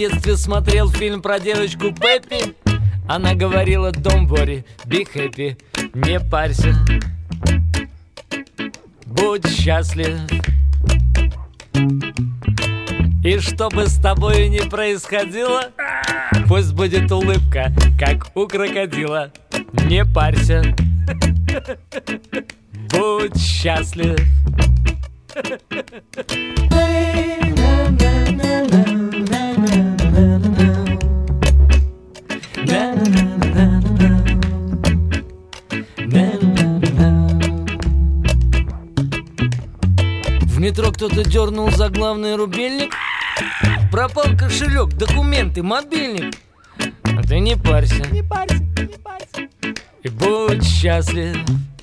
детстве смотрел фильм про девочку Пеппи. Она говорила: don't worry, be happy. Не парься, будь счастлив. И что бы с тобой ни происходило, пусть будет улыбка, как у крокодила. Не парься, будь счастлив. В метро кто-то дернул за главный рубильник. Пропал кошелек, документы, мобильник. А ты не парься, Не парься, не парься. и будь счастлив.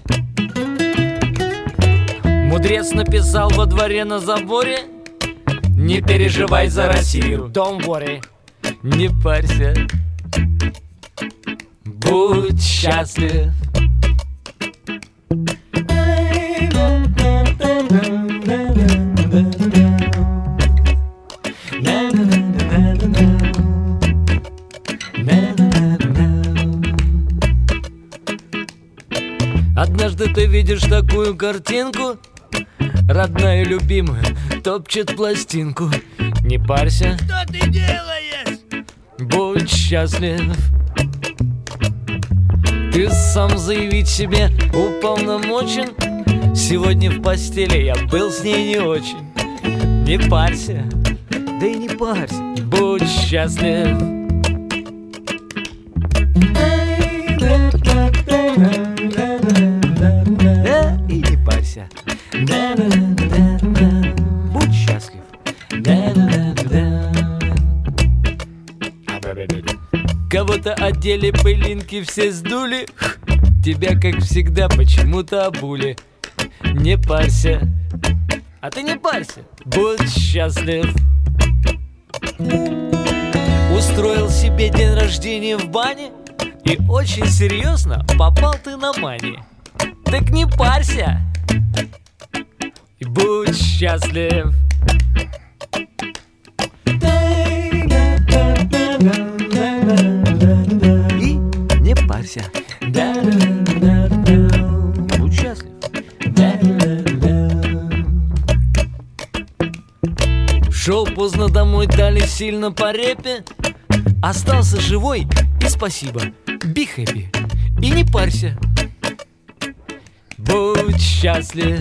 Мудрец написал во дворе на заборе: не переживай за Россию, don't worry. Не парься, будь счастлив. Однажды ты видишь такую картинку: родная любимая топчет пластинку. Не парься, Что ты делаешь? будь счастлив. Ты сам заявить себе уполномочен: сегодня в постели я был с ней не очень. Не парься, Да и не парься. будь счастлив. И не парься. Будь счастлив. Кого-то одели, пылинки все сдули. Тебя, как всегда, почему-то обули. Не парься, а ты не парься, будь счастлив. Устроил себе день рождения в бане, и очень серьезно попал ты на мани. Так не парься, и будь счастлив. И не парься. Будь счастлив. Шел поздно домой, дали сильно по репе. Остался живой, и спасибо. Be happy, и не парься. Будь счастлив.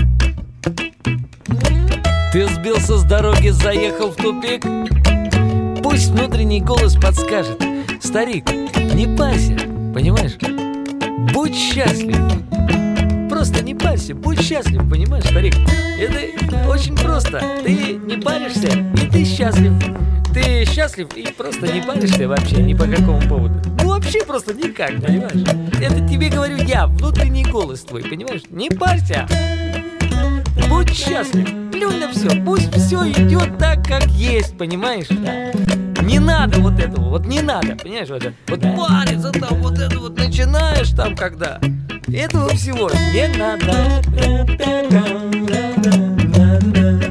Ты сбился с дороги, заехал в тупик. Пусть внутренний голос подскажет: старик, не парься, понимаешь? Будь счастлив. Просто не парься, будь счастлив, понимаешь, старик? Это очень просто. Ты не паришься, и ты счастлив. Ты счастлив и просто не паришься вообще ни по какому поводу. Ну вообще просто никак, понимаешь? Это тебе говорю я, внутренний голос твой, понимаешь? Не парься. Будь счастлив. Плюнь на все. Пусть все идет так, как есть, понимаешь? Не надо вот этого, вот не надо, понимаешь? Вот париться там, вот это вот начинаешь там когда. Этого всего не надо.